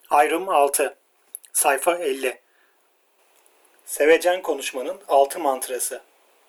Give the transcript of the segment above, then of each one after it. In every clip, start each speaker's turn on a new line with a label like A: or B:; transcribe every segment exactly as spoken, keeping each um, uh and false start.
A: Ayrım altı. Sayfa elli. Sevecen konuşmanın altı mantrası.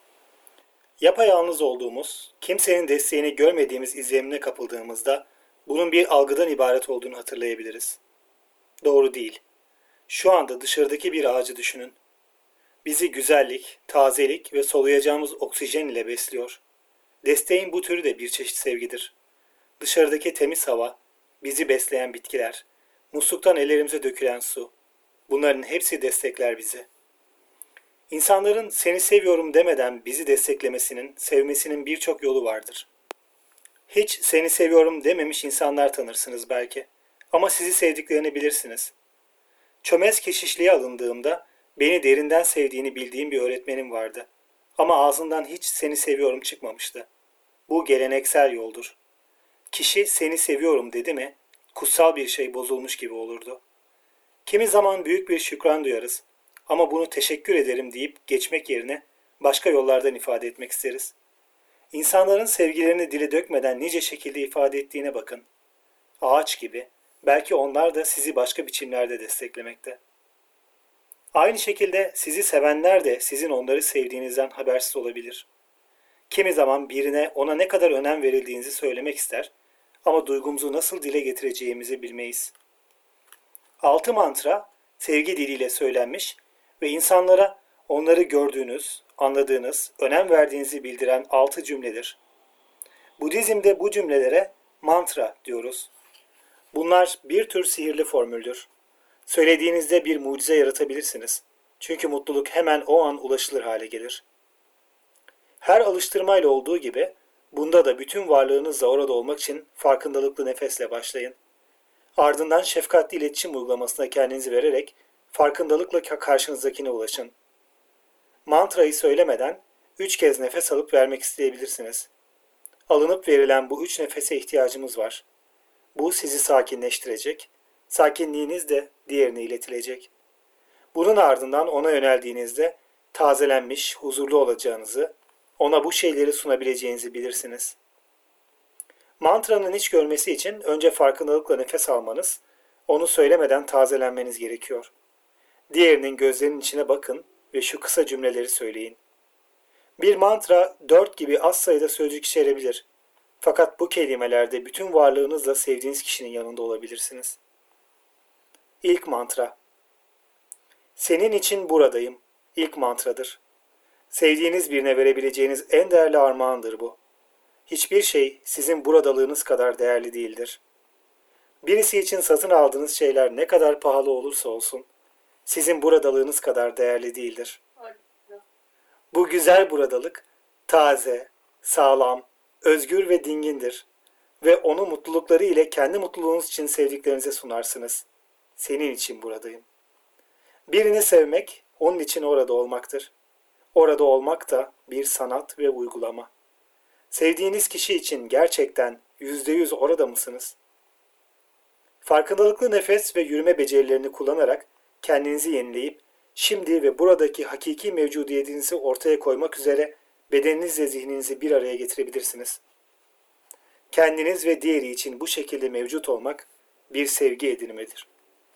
A: Yapayalnız olduğumuz, kimsenin desteğini görmediğimiz izlenimine kapıldığımızda bunun bir algıdan ibaret olduğunu hatırlayabiliriz. Doğru değil. Şu anda dışarıdaki bir ağacı düşünün. Bizi güzellik, tazelik ve soluyacağımız oksijen ile besliyor. Desteğin bu türü de bir çeşit sevgidir. Dışarıdaki temiz hava, bizi besleyen bitkiler, musluktan ellerimize dökülen su, bunların hepsi destekler bizi. İnsanların seni seviyorum demeden bizi desteklemesinin, sevmesinin birçok yolu vardır. Hiç seni seviyorum dememiş insanlar tanırsınız belki. Ama sizi sevdiklerini bilirsiniz. Çömez keşişliğe alındığımda beni derinden sevdiğini bildiğim bir öğretmenim vardı. Ama ağzından hiç seni seviyorum çıkmamıştı. Bu geleneksel yoldur. Kişi seni seviyorum dedi mi, kutsal bir şey bozulmuş gibi olurdu. Kimi zaman büyük bir şükran duyarız. Ama bunu teşekkür ederim deyip geçmek yerine başka yollardan ifade etmek isteriz. İnsanların sevgilerini dile dökmeden nice şekilde ifade ettiğine bakın. Ağaç gibi, belki onlar da sizi başka biçimlerde desteklemekte. Aynı şekilde sizi sevenler de sizin onları sevdiğinizden habersiz olabilir. Kimi zaman birine ona ne kadar önem verildiğinizi söylemek ister ama duygumuzu nasıl dile getireceğimizi bilmeyiz. Altı mantra, sevgi diliyle söylenmiş ve insanlara onları gördüğünüz, anladığınız, önem verdiğinizi bildiren altı cümledir. Budizm'de bu cümlelere mantra diyoruz. Bunlar bir tür sihirli formüldür. Söylediğinizde bir mucize yaratabilirsiniz. Çünkü mutluluk hemen o an ulaşılır hale gelir. Her alıştırmayla olduğu gibi bunda da bütün varlığınızla orada olmak için farkındalıklı nefesle başlayın. Ardından şefkatli iletişim uygulamasına kendinizi vererek farkındalıkla karşınızdakine ulaşın. Mantrayı söylemeden üç kez nefes alıp vermek isteyebilirsiniz. Alınıp verilen bu üç nefese ihtiyacımız var. Bu sizi sakinleştirecek, sakinliğiniz de diğerine iletilecek. Bunun ardından ona yöneldiğinizde tazelenmiş, huzurlu olacağınızı, ona bu şeyleri sunabileceğinizi bilirsiniz. Mantranın iç görmesi için önce farkındalıkla nefes almanız, onu söylemeden tazelenmeniz gerekiyor. Diğerinin gözlerinin içine bakın ve şu kısa cümleleri söyleyin. Bir mantra dört gibi az sayıda sözcük içerebilir. Fakat bu kelimelerde bütün varlığınızla sevdiğiniz kişinin yanında olabilirsiniz. İlk mantra. Senin için buradayım. İlk mantradır. Sevdiğiniz birine verebileceğiniz en değerli armağandır bu. Hiçbir şey sizin buradalığınız kadar değerli değildir. Birisi için satın aldığınız şeyler ne kadar pahalı olursa olsun, sizin buradalığınız kadar değerli değildir. Bu güzel buradalık, taze, sağlam, özgür ve dingindir. Ve onu mutlulukları ile kendi mutluluğunuz için sevdiklerinize sunarsınız. Senin için buradayım. Birini sevmek, onun için orada olmaktır. Orada olmak da bir sanat ve uygulama. Sevdiğiniz kişi için gerçekten yüzde yüz orada mısınız? Farkındalıklı nefes ve yürüme becerilerini kullanarak kendinizi yenileyip, şimdi ve buradaki hakiki mevcudiyetinizi ortaya koymak üzere bedeninizle zihninizi bir araya getirebilirsiniz. Kendiniz ve diğeri için bu şekilde mevcut olmak bir sevgi edinimidir.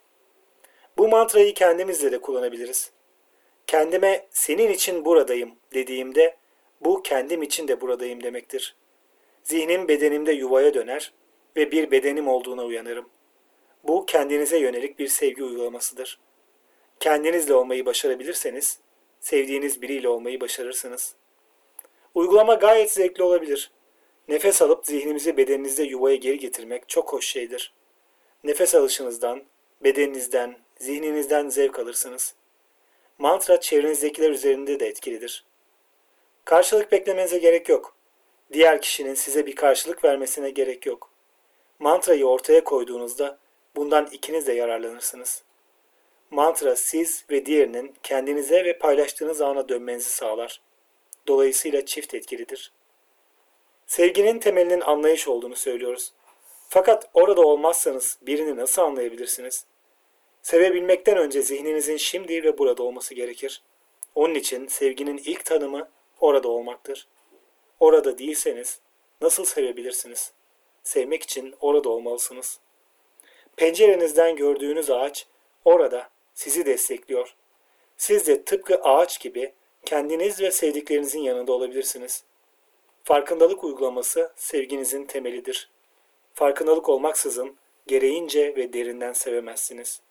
A: Bu mantrayı kendimizle de kullanabiliriz. Kendime senin için buradayım dediğimde bu kendim için de buradayım demektir. Zihnim bedenimde yuvaya döner ve bir bedenim olduğuna uyanırım. Bu kendinize yönelik bir sevgi uygulamasıdır. Kendinizle olmayı başarabilirseniz, sevdiğiniz biriyle olmayı başarırsınız. Uygulama gayet zevkli olabilir. Nefes alıp zihnimizi bedeninizde yuvaya geri getirmek çok hoş şeydir. Nefes alışınızdan, bedeninizden, zihninizden zevk alırsınız. Mantra çevrenizdekiler üzerinde de etkilidir. Karşılık beklemenize gerek yok. Diğer kişinin size bir karşılık vermesine gerek yok. Mantrayı ortaya koyduğunuzda bundan ikiniz de yararlanırsınız. Mantra siz ve diğerinin kendinize ve paylaştığınız ana dönmenizi sağlar. Dolayısıyla çift etkilidir. Sevginin temelinin anlayış olduğunu söylüyoruz. Fakat orada olmazsanız birini nasıl anlayabilirsiniz? Sevebilmekten önce zihninizin şimdi ve burada olması gerekir. Onun için sevginin ilk tanımı orada olmaktır. Orada değilseniz nasıl sevebilirsiniz? Sevmek için orada olmalısınız. Pencerenizden gördüğünüz ağaç orada sizi destekliyor. Siz de tıpkı ağaç gibi kendiniz ve sevdiklerinizin yanında olabilirsiniz. Farkındalık uygulaması sevginizin temelidir. Farkındalık olmaksızın gereğince ve derinden sevemezsiniz.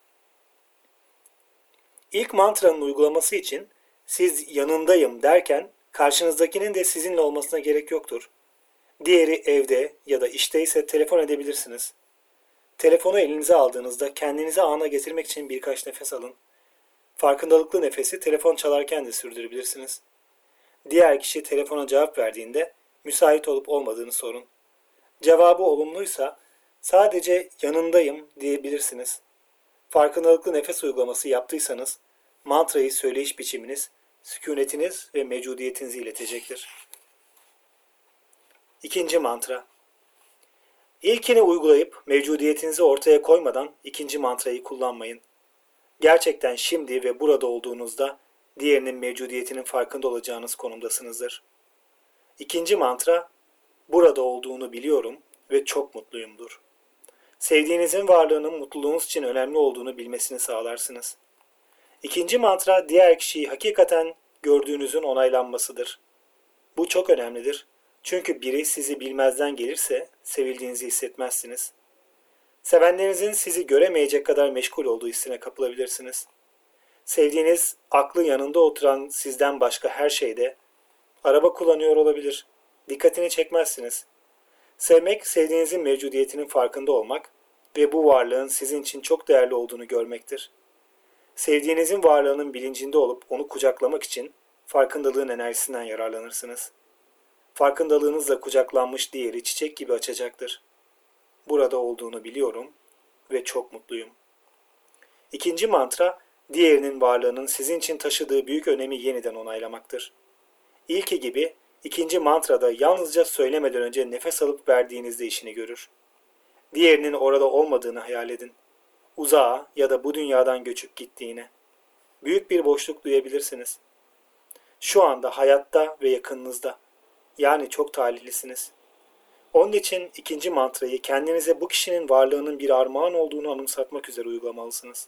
A: İlk mantranın uygulaması için siz yanındayım derken karşınızdakinin de sizinle olmasına gerek yoktur. Diğeri evde ya da işte ise telefon edebilirsiniz. Telefonu elinize aldığınızda kendinizi ana getirmek için birkaç nefes alın. Farkındalıklı nefesi telefon çalarken de sürdürebilirsiniz. Diğer kişi telefona cevap verdiğinde müsait olup olmadığını sorun. Cevabı olumluysa sadece yanındayım diyebilirsiniz. Farkındalıklı nefes uygulaması yaptıysanız mantrayı söyleyiş biçiminiz, sükunetiniz ve mevcudiyetinizi iletecektir. İkinci mantra. İlkini uygulayıp mevcudiyetinizi ortaya koymadan ikinci mantrayı kullanmayın. Gerçekten şimdi ve burada olduğunuzda diğerinin mevcudiyetinin farkında olacağınız konumdasınızdır. İkinci mantra, burada olduğunu biliyorum ve çok mutluyumdur. Sevdiğinizin varlığının mutluluğunuz için önemli olduğunu bilmesini sağlarsınız. İkinci mantra, diğer kişiyi hakikaten gördüğünüzün onaylanmasıdır. Bu çok önemlidir. Çünkü biri sizi bilmezden gelirse sevildiğinizi hissetmezsiniz. Sevenlerinizin sizi göremeyecek kadar meşgul olduğu hissine kapılabilirsiniz. Sevdiğiniz, aklı yanında oturan sizden başka her şeyde, araba kullanıyor olabilir, dikkatini çekmezsiniz. Sevmek, sevdiğinizin mevcudiyetinin farkında olmak ve bu varlığın sizin için çok değerli olduğunu görmektir. Sevdiğinizin varlığının bilincinde olup onu kucaklamak için farkındalığın enerjisinden yararlanırsınız. Farkındalığınızla kucaklanmış diğeri çiçek gibi açacaktır. Burada olduğunu biliyorum ve çok mutluyum. İkinci mantra, diğerinin varlığının sizin için taşıdığı büyük önemi yeniden onaylamaktır. İlki gibi ikinci mantrada yalnızca söylemeden önce nefes alıp verdiğinizde işini görür. Diğerinin orada olmadığını hayal edin. Uzağa ya da bu dünyadan göçüp gittiğine. Büyük bir boşluk duyabilirsiniz. Şu anda hayatta ve yakınınızda. Yani çok talihlisiniz. Onun için ikinci mantrayı kendinize bu kişinin varlığının bir armağan olduğunu anımsatmak üzere uygulamalısınız.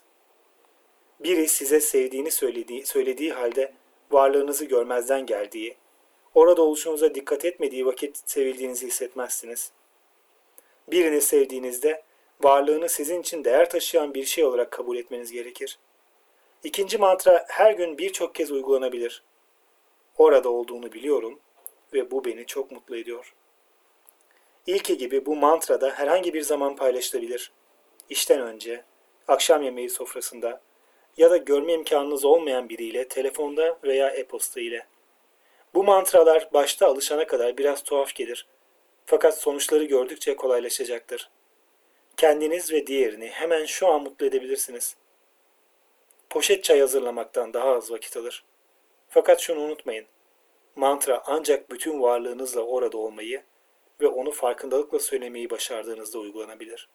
A: Biri size sevdiğini söylediği, söylediği halde varlığınızı görmezden geldiği, orada oluşunuza dikkat etmediği vakit sevildiğinizi hissetmezsiniz. Birini sevdiğinizde varlığını sizin için değer taşıyan bir şey olarak kabul etmeniz gerekir. İkinci mantra her gün birçok kez uygulanabilir. Orada olduğunu biliyorum ve bu beni çok mutlu ediyor. İlki gibi bu mantrada herhangi bir zaman paylaşılabilir. İşten önce, akşam yemeği sofrasında ya da görme imkanınız olmayan biriyle telefonda veya e-posta ile. Bu mantralar başta alışana kadar biraz tuhaf gelir. Fakat sonuçları gördükçe kolaylaşacaktır. Kendiniz ve diğerini hemen şu an mutlu edebilirsiniz. Poşet çay hazırlamaktan daha az vakit alır. Fakat şunu unutmayın. Mantra ancak bütün varlığınızla orada olmayı ve onu farkındalıkla söylemeyi başardığınızda uygulanabilir.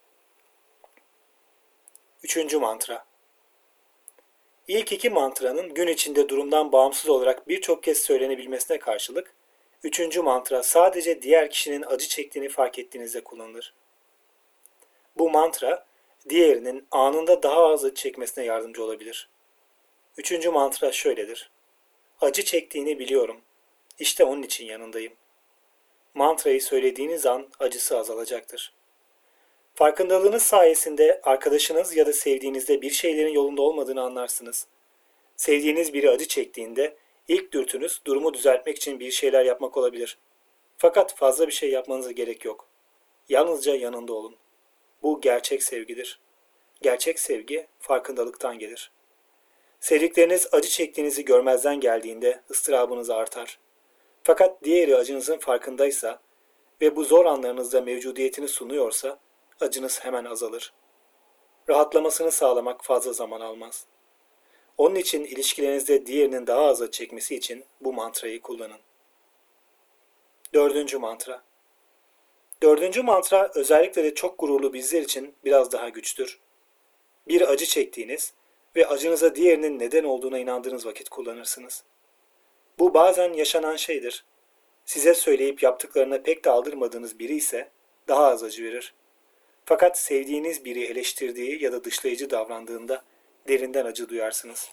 A: Üçüncü mantra. İlk iki mantranın gün içinde durumdan bağımsız olarak birçok kez söylenebilmesine karşılık, üçüncü mantra sadece diğer kişinin acı çektiğini fark ettiğinizde kullanılır. Bu mantra, diğerinin anında daha az acı çekmesine yardımcı olabilir. Üçüncü mantra şöyledir. Acı çektiğini biliyorum. İşte onun için yanındayım. Mantrayı söylediğiniz an acısı azalacaktır. Farkındalığınız sayesinde arkadaşınız ya da sevdiğinizde bir şeylerin yolunda olmadığını anlarsınız. Sevdiğiniz biri acı çektiğinde ilk dürtünüz durumu düzeltmek için bir şeyler yapmak olabilir. Fakat fazla bir şey yapmanıza gerek yok. Yalnızca yanında olun. Bu gerçek sevgidir. Gerçek sevgi farkındalıktan gelir. Sevdikleriniz acı çektiğinizi görmezden geldiğinde ıstırabınız artar. Fakat diğeri acınızın farkındaysa ve bu zor anlarınızda mevcudiyetini sunuyorsa acınız hemen azalır. Rahatlamasını sağlamak fazla zaman almaz. Onun için ilişkilerinizde diğerinin daha az acı çekmesi için bu mantrayı kullanın. Dördüncü mantra. Dördüncü mantra özellikle de çok gururlu bizler için biraz daha güçtür. Bir acı çektiğiniz ve acınıza diğerinin neden olduğuna inandığınız vakit kullanırsınız. Bu bazen yaşanan şeydir. Size söyleyip yaptıklarına pek de aldırmadığınız biri ise daha az acı verir. Fakat sevdiğiniz biri eleştirdiği ya da dışlayıcı davrandığında derinden acı duyarsınız.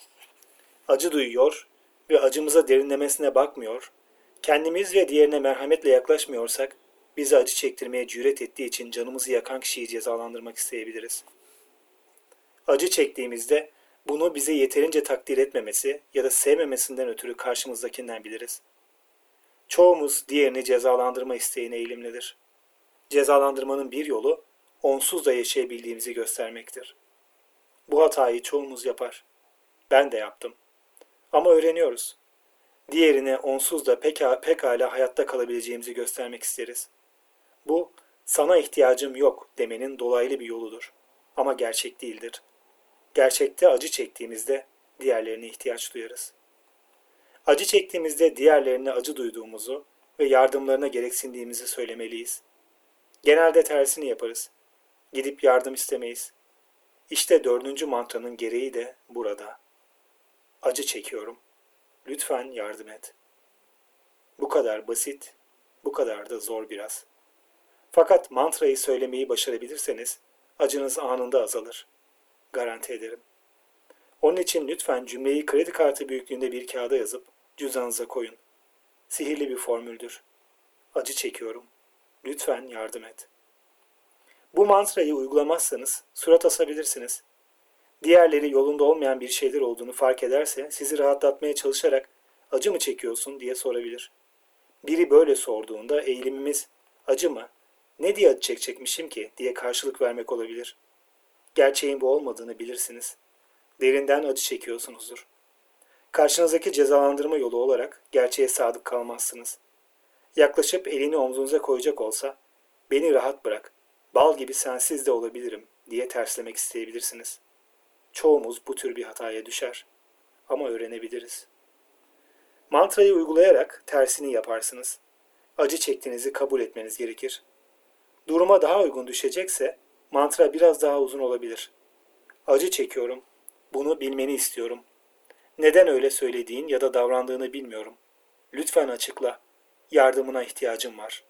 A: Acı duyuyor ve acımıza derinlemesine bakmıyor, kendimiz ve diğerine merhametle yaklaşmıyorsak, bizi acı çektirmeye cüret ettiği için canımızı yakan kişiyi cezalandırmak isteyebiliriz. Acı çektiğimizde bunu bize yeterince takdir etmemesi ya da sevmemesinden ötürü karşımızdakinden biliriz. Çoğumuz diğerini cezalandırma isteğine eğilimlidir. Cezalandırmanın bir yolu, onsuz da yaşayabildiğimizi göstermektir. Bu hatayı çoğumuz yapar. Ben de yaptım. Ama öğreniyoruz. Diğerine onsuz da peka, pekala hayatta kalabileceğimizi göstermek isteriz. Bu, sana ihtiyacım yok demenin dolaylı bir yoludur. Ama gerçek değildir. Gerçekte acı çektiğimizde diğerlerine ihtiyaç duyarız. Acı çektiğimizde diğerlerine acı duyduğumuzu ve yardımlarına gereksindiğimizi söylemeliyiz. Genelde tersini yaparız. Gidip yardım istemeyiz. İşte dördüncü mantranın gereği de burada. Acı çekiyorum. Lütfen yardım et. Bu kadar basit, bu kadar da zor biraz. Fakat mantrayı söylemeyi başarabilirseniz acınız anında azalır. Garanti ederim. Onun için lütfen cümleyi kredi kartı büyüklüğünde bir kağıda yazıp cüzdanınıza koyun. Sihirli bir formüldür. Acı çekiyorum. Lütfen yardım et. Bu mantrayı uygulamazsanız surat asabilirsiniz. Diğerleri yolunda olmayan bir şeyler olduğunu fark ederse sizi rahatlatmaya çalışarak acı mı çekiyorsun diye sorabilir. Biri böyle sorduğunda eğilimimiz acı mı, ne diye acı çekecekmişim ki diye karşılık vermek olabilir. Gerçeğin bu olmadığını bilirsiniz. Derinden acı çekiyorsunuzdur. Karşınızdaki cezalandırma yolu olarak gerçeğe sadık kalmazsınız. Yaklaşıp elini omzunuza koyacak olsa, beni rahat bırak, bal gibi sensiz de olabilirim diye terslemek isteyebilirsiniz. Çoğumuz bu tür bir hataya düşer. Ama öğrenebiliriz. Mantrayı uygulayarak tersini yaparsınız. Acı çektiğinizi kabul etmeniz gerekir. Duruma daha uygun düşecekse mantra biraz daha uzun olabilir. Acı çekiyorum. Bunu bilmeni istiyorum. Neden öyle söylediğin ya da davrandığını bilmiyorum. Lütfen açıkla. Yardımına ihtiyacım var.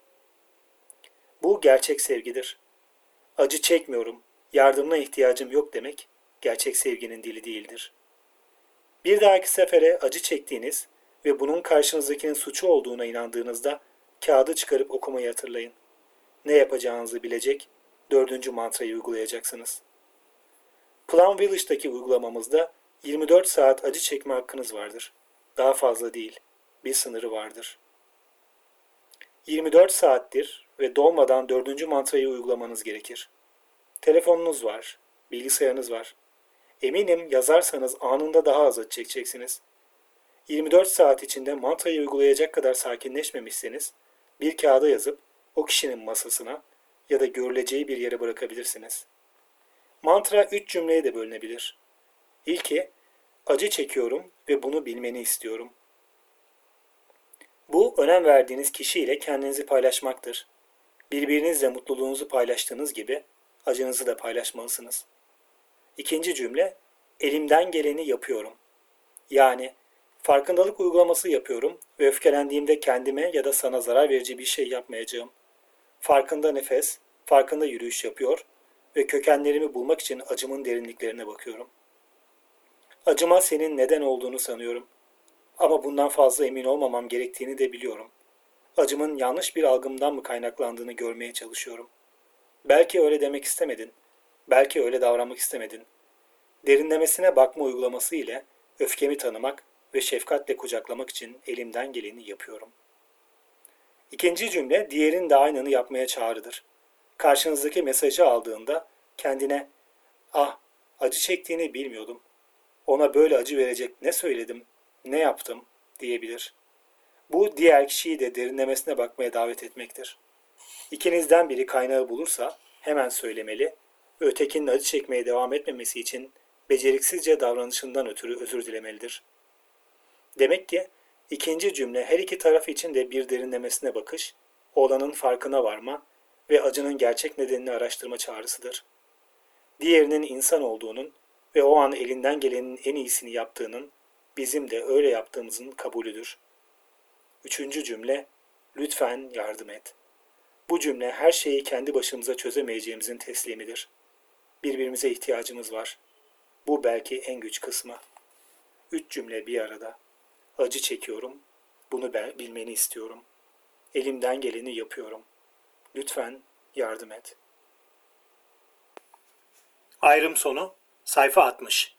A: Bu gerçek sevgidir. Acı çekmiyorum, yardımına ihtiyacım yok demek gerçek sevginin dili değildir. Bir dahaki sefere acı çektiğiniz ve bunun karşınızdakinin suçu olduğuna inandığınızda kağıdı çıkarıp okumayı hatırlayın. Ne yapacağınızı bilecek, dördüncü mantrayı uygulayacaksınız. Plum Village'daki uygulamamızda yirmi dört saat acı çekme hakkınız vardır. Daha fazla değil, bir sınırı vardır. yirmi dört saattir ve dolmadan dördüncü mantrayı uygulamanız gerekir. Telefonunuz var, bilgisayarınız var. Eminim yazarsanız anında daha az acı çekeceksiniz. yirmi dört saat içinde mantrayı uygulayacak kadar sakinleşmemişseniz bir kağıda yazıp o kişinin masasına ya da görüleceği bir yere bırakabilirsiniz. Mantra üç cümleye de bölünebilir. İlki, acı çekiyorum ve bunu bilmeni istiyorum. Bu, önem verdiğiniz kişiyle kendinizi paylaşmaktır. Birbirinizle mutluluğunuzu paylaştığınız gibi acınızı da paylaşmalısınız. İkinci cümle, elimden geleni yapıyorum. Yani, farkındalık uygulaması yapıyorum ve öfkelendiğimde kendime ya da sana zarar verici bir şey yapmayacağım. Farkında nefes, farkında yürüyüş yapıyor ve kökenlerimi bulmak için acımın derinliklerine bakıyorum. Acıma senin neden olduğunu sanıyorum. Ama bundan fazla emin olmamam gerektiğini de biliyorum. Acımın yanlış bir algımdan mı kaynaklandığını görmeye çalışıyorum. Belki öyle demek istemedin. Belki öyle davranmak istemedin. Derinlemesine bakma uygulaması ile öfkemi tanımak ve şefkatle kucaklamak için elimden geleni yapıyorum. İkinci cümle diğerin de aynını yapmaya çağrıdır. Karşınızdaki mesajı aldığında kendine "Ah, acı çektiğini bilmiyordum. Ona böyle acı verecek ne söyledim, ne yaptım?" diyebilir. Bu diğer kişiyi de derinlemesine bakmaya davet etmektir. İkinizden biri kaynağı bulursa hemen söylemeli ve ötekinin acı çekmeye devam etmemesi için beceriksizce davranışından ötürü özür dilemelidir. Demek ki ikinci cümle her iki taraf için de bir derinlemesine bakış, olanın farkına varma ve acının gerçek nedenini araştırma çağrısıdır. Diğerinin insan olduğunun ve o an elinden gelenin en iyisini yaptığının, bizim de öyle yaptığımızın kabulüdür. Üçüncü cümle, lütfen yardım et. Bu cümle her şeyi kendi başımıza çözemeyeceğimizin teslimidir. Birbirimize ihtiyacımız var. Bu belki en güç kısmı. Üç cümle bir arada. Acı çekiyorum. Bunu ben bilmeni istiyorum. Elimden geleni yapıyorum. Lütfen yardım et. Ayrım sonu sayfa altmış.